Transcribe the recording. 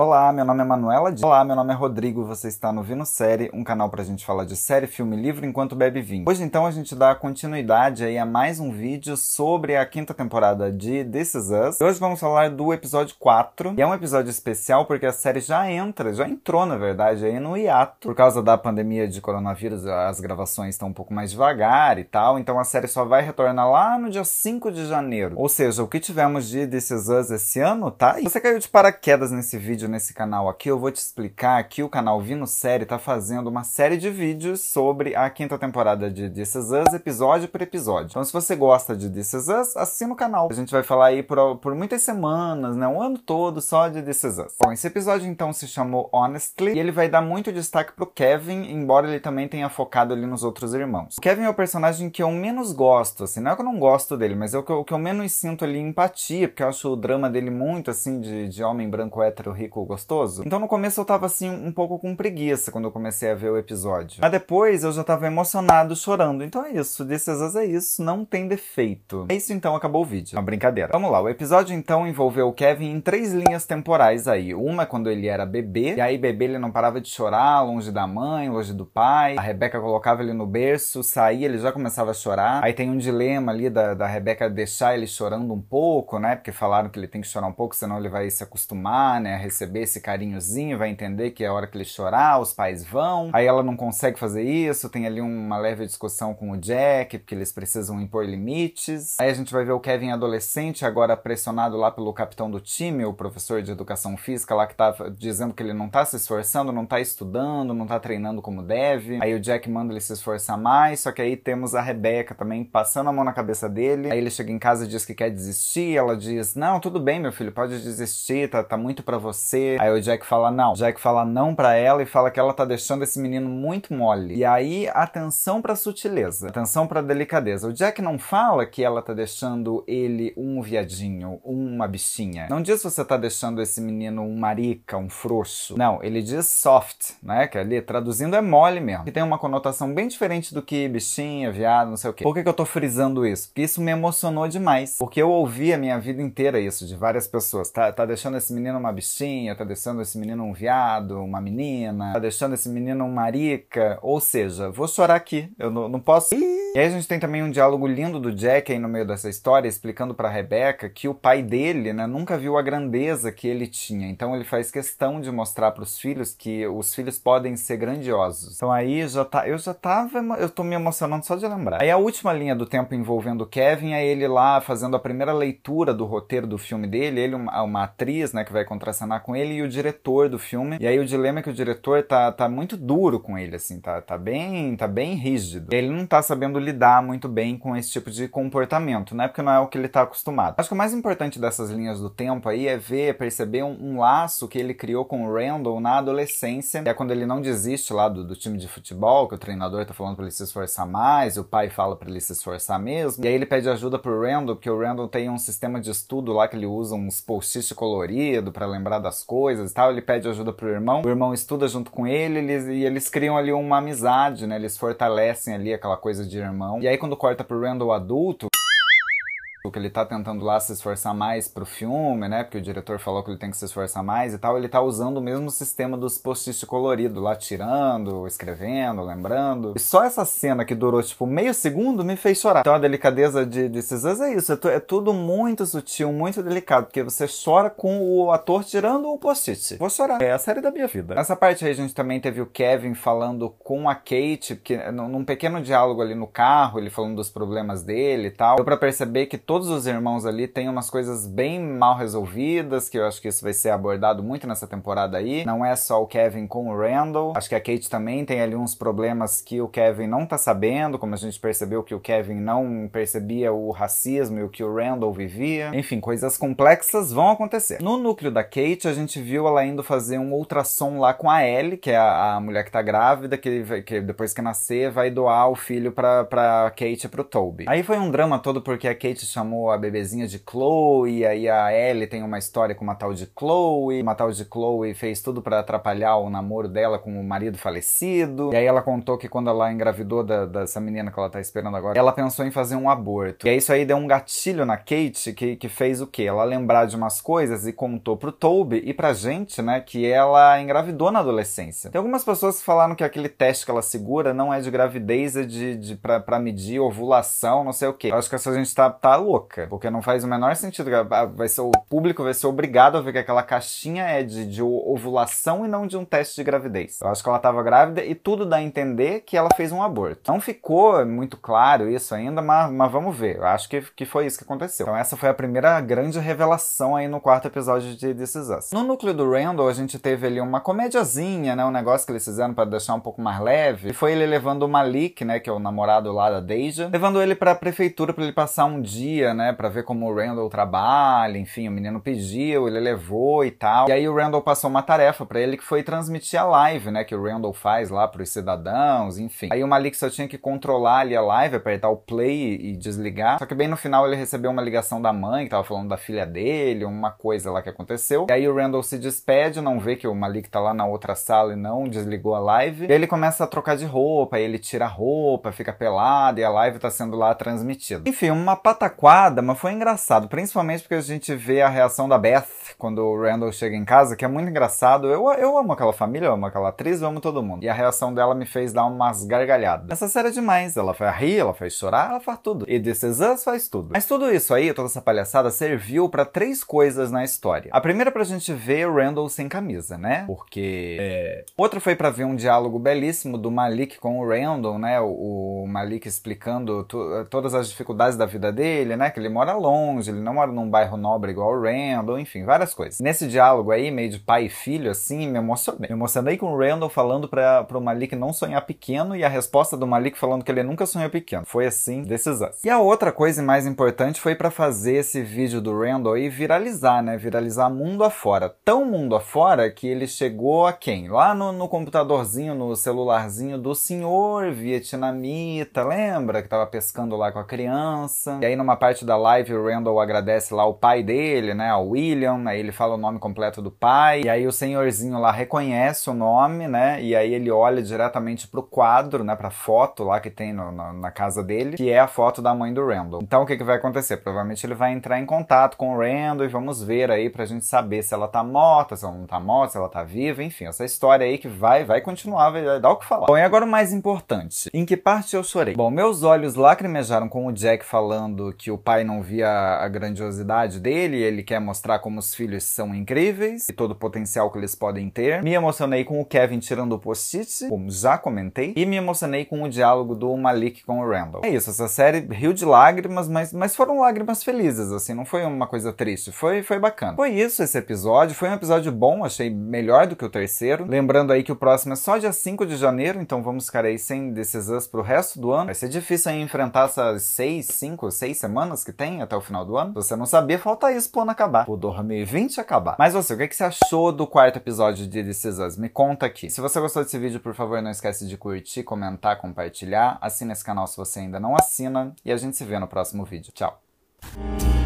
Olá, meu nome é Manuela Dias. Olá, meu nome é Rodrigo. Você está no Vino Série, um canal pra gente falar de série, filme e livro enquanto bebe vinho. Hoje, então, a gente dá continuidade aí a mais um vídeo sobre a quinta temporada de This Is Us. E hoje vamos falar do episódio 4. E é um episódio especial porque a série já entrou, na verdade, aí no hiato. Por causa da pandemia de coronavírus, as gravações estão um pouco mais devagar e tal. Então a série só vai retornar lá no dia 5 de janeiro. Ou seja, o que tivemos de This Is Us esse ano, tá aí. Se você caiu de paraquedas nesse vídeo, nesse canal aqui, eu vou te explicar que o canal Vino Série tá fazendo uma série de vídeos sobre a quinta temporada de This Is Us, episódio por episódio. Então se você gosta de This Is Us, assina o canal. A gente vai falar aí por muitas semanas, né, um ano todo só de This Is Us. Bom, esse episódio então se chamou Honestly, e ele vai dar muito destaque pro Kevin, embora ele também tenha focado ali nos outros irmãos. O Kevin é o personagem que eu menos gosto, assim, não é que eu não gosto dele, mas é o que eu menos sinto ali empatia, porque eu acho o drama dele muito, assim, de homem branco, hétero, rico, gostoso. Então no começo eu tava assim um pouco com preguiça quando eu comecei a ver o episódio. Mas depois eu já tava emocionado, chorando. Então é isso, This Is Us é isso, não tem defeito. É isso então, acabou o vídeo. É uma brincadeira. Vamos lá, o episódio então envolveu o Kevin em 3 linhas temporais aí. Uma é quando ele era bebê, e aí bebê ele não parava de chorar, longe da mãe, longe do pai. A Rebecca colocava ele no berço, saía, ele já começava a chorar. Aí tem um dilema ali da Rebecca deixar ele chorando um pouco, né? Porque falaram que ele tem que chorar um pouco, senão ele vai se acostumar, né? A receber esse carinhozinho, vai entender que é a hora que ele chorar, os pais vão. Aí ela não consegue fazer isso, tem ali uma leve discussão com o Jack, porque eles precisam impor limites. Aí a gente vai ver o Kevin adolescente, agora pressionado lá pelo capitão do time, o professor de educação física lá, que tá dizendo que ele não tá se esforçando, não tá estudando, não tá treinando como deve. Aí o Jack manda ele se esforçar mais, só que aí temos a Rebecca também passando a mão na cabeça dele. Aí ele chega em casa e diz que quer desistir, ela diz, não, tudo bem, meu filho, pode desistir, tá muito pra você. Aí o Jack fala não. O Jack fala não pra ela e fala que ela tá deixando esse menino muito mole. E aí, atenção pra sutileza, atenção pra delicadeza. O Jack não fala que ela tá deixando ele um viadinho, uma bichinha. Não diz você tá deixando esse menino um marica, um frouxo. Não, ele diz soft, né? Que ali, traduzindo, é mole mesmo. Que tem uma conotação bem diferente do que bichinha, viado, não sei o quê. Por que eu tô frisando isso? Porque isso me emocionou demais. Porque eu ouvi a minha vida inteira isso, de várias pessoas. Tá deixando esse menino uma bichinha, tá deixando esse menino um viado, uma menina, tá deixando esse menino um marica. Ou seja, vou chorar aqui. Eu não posso... E aí a gente tem também um diálogo lindo do Jack aí no meio dessa história, explicando pra Rebecca que o pai dele, né, nunca viu a grandeza que ele tinha. Então ele faz questão de mostrar pros filhos que os filhos podem ser grandiosos. Então aí eu tô me emocionando só de lembrar. Aí a última linha do tempo envolvendo o Kevin é ele lá fazendo a primeira leitura do roteiro do filme dele, ele uma atriz, né, que vai contracenar com ele, e o diretor do filme. E aí o dilema é que o diretor tá muito duro com ele, assim, tá bem rígido. Ele não tá sabendo lidar muito bem com esse tipo de comportamento, né, porque não é o que ele tá acostumado. Acho que o mais importante dessas linhas do tempo aí é perceber um laço que ele criou com o Randall na adolescência, que é quando ele não desiste lá do time de futebol, que o treinador tá falando pra ele se esforçar mais, e o pai fala pra ele se esforçar mesmo, e aí ele pede ajuda pro Randall, porque o Randall tem um sistema de estudo lá que ele usa uns post-it colorido pra lembrar das coisas e tal, ele pede ajuda pro irmão, o irmão estuda junto com ele, e eles criam ali uma amizade, né, eles fortalecem ali aquela coisa de irmão, e aí quando corta pro Randall adulto, que ele tá tentando lá se esforçar mais pro filme, né, porque o diretor falou que ele tem que se esforçar mais e tal, ele tá usando o mesmo sistema dos post-it coloridos lá, tirando, escrevendo, lembrando. E só essa cena que durou, tipo, meio segundo me fez chorar. Então a delicadeza de This Is Us é isso, é tudo muito sutil, muito delicado, porque você chora com o ator tirando o post-it. Vou chorar. É a série da minha vida. Nessa parte aí a gente também teve o Kevin falando com a Kate, porque num pequeno diálogo ali no carro, ele falando dos problemas dele e tal, deu pra perceber que todos os irmãos ali têm umas coisas bem mal resolvidas, que eu acho que isso vai ser abordado muito nessa temporada aí. Não é só o Kevin com o Randall. Acho que a Kate também tem ali uns problemas que o Kevin não tá sabendo, como a gente percebeu que o Kevin não percebia o racismo e o que o Randall vivia. Enfim, coisas complexas vão acontecer. No núcleo da Kate, a gente viu ela indo fazer um ultrassom lá com a Ellie, que é a mulher que tá grávida, que depois que nascer vai doar o filho pra Kate e pro Toby. Aí foi um drama todo porque a Kate chamou a bebezinha de Chloe, e aí a Ellie tem uma história com uma tal de Chloe. Uma tal de Chloe fez tudo pra atrapalhar o namoro dela com o marido falecido. E aí ela contou que quando ela engravidou dessa menina que ela tá esperando agora, ela pensou em fazer um aborto. E aí isso aí deu um gatilho na Kate que fez o quê? Ela lembrar de umas coisas e contou pro Toby e pra gente, né, que ela engravidou na adolescência. Tem algumas pessoas que falaram que aquele teste que ela segura não é de gravidez, é pra medir ovulação, não sei o quê. Eu acho que essa gente tá louca, porque não faz o menor sentido. O público vai ser obrigado a ver que aquela caixinha é de ovulação e não de um teste de gravidez. Eu acho que ela tava grávida e tudo dá a entender que ela fez um aborto. Não ficou muito claro isso ainda, mas vamos ver. Eu acho que foi isso que aconteceu. Então essa foi a primeira grande revelação aí no 4º episódio de This Is Us. No núcleo do Randall, a gente teve ali uma comédiazinha, né? Um negócio que eles fizeram pra deixar um pouco mais leve. E foi ele levando o Malik, né? Que é o namorado lá da Deja, levando ele pra prefeitura pra ele passar um dia, né? Pra ver como o Randall trabalha. Enfim, o menino pediu, ele levou e tal. E aí o Randall passou uma tarefa pra ele que foi transmitir a live, né? Que o Randall faz lá pros cidadãos, enfim. Aí o Malik só tinha que controlar ali a live, apertar o play e desligar. Só que bem no final ele recebeu uma ligação da mãe, que tava falando da filha dele, uma coisa lá que aconteceu. E aí o Randall se despede, não vê que o Malik tá lá na outra sala e não desligou a live. E aí ele começa a trocar de roupa, aí ele tira a roupa, fica pelado e a live tá sendo lá transmitida. Enfim, uma pataquada, mas foi engraçado, principalmente porque a gente vê a reação da Beth quando o Randall chega em casa, que é muito engraçado. Eu amo aquela família, eu amo aquela atriz, eu amo todo mundo. E a reação dela me fez dar umas gargalhadas. Essa série é demais, ela faz rir, ela faz chorar, ela faz tudo. E This Is Us faz tudo. Mas tudo isso aí, toda essa palhaçada, serviu pra 3 coisas na história. A primeira pra gente ver o Randall sem camisa, né? Porque... Outra foi pra ver um diálogo belíssimo do Malik com o Randall, né? O Malik explicando todas as dificuldades da vida dele, né? Que ele mora longe, ele não mora num bairro nobre igual o Randall, enfim, várias coisas. Nesse diálogo aí, meio de pai e filho, assim, me emocionei. Me emocionei com o Randall falando pro Malik não sonhar pequeno e a resposta do Malik falando que ele nunca sonhou pequeno. Foi assim, This Is Us. E a outra coisa mais importante foi pra fazer esse vídeo do Randall aí viralizar, né? Viralizar mundo afora. Tão mundo afora que ele chegou a quem? Lá no computadorzinho, no celularzinho do senhor vietnamita, lembra? Que tava pescando lá com a criança. E aí numa parte da live o Randall agradece lá o pai dele, né? O William, aí ele fala o nome completo do pai. E aí o senhorzinho lá reconhece o nome, né? E aí ele olha diretamente pro quadro, né? Pra foto lá que tem na casa dele, que é a foto da mãe do Randall. Então o que vai acontecer? Provavelmente ele vai entrar em contato com o Randall e vamos ver aí pra gente saber se ela tá morta, se ela não tá morta, se ela tá viva, enfim, essa história aí que vai continuar, vai dar o que falar. Bom, e agora o mais importante, em que parte eu chorei? Bom, meus olhos lacrimejaram com o Jack falando que o pai não via a grandiosidade dele, e ele quer mostrar como os filhos são incríveis e todo o potencial que eles podem ter. Me emocionei com o Kevin tirando o post-it, como já comentei, e me emocionei com o diálogo do Malik com o Randall. É isso, essa série riu de lágrimas, mas foram lágrimas felizes, assim, não foi uma coisa triste, foi bacana. Foi isso esse episódio, foi um episódio bom, achei melhor do que o terceiro. Lembrando aí que o próximo é só dia 5 de janeiro, então vamos ficar aí sem This Is Us pro resto do ano. Vai ser difícil aí enfrentar essas 6 semanas que tem até o final do ano. Se você não sabia, falta isso pro ano acabar, pro 2020 acabar. Mas você, o que você achou do 4º episódio de This Is Us? Me conta aqui. Se você gostou desse vídeo, por favor, não esquece de curtir, comentar, compartilhar. Assina esse canal se você ainda não assina. E a gente se vê no próximo vídeo. Tchau!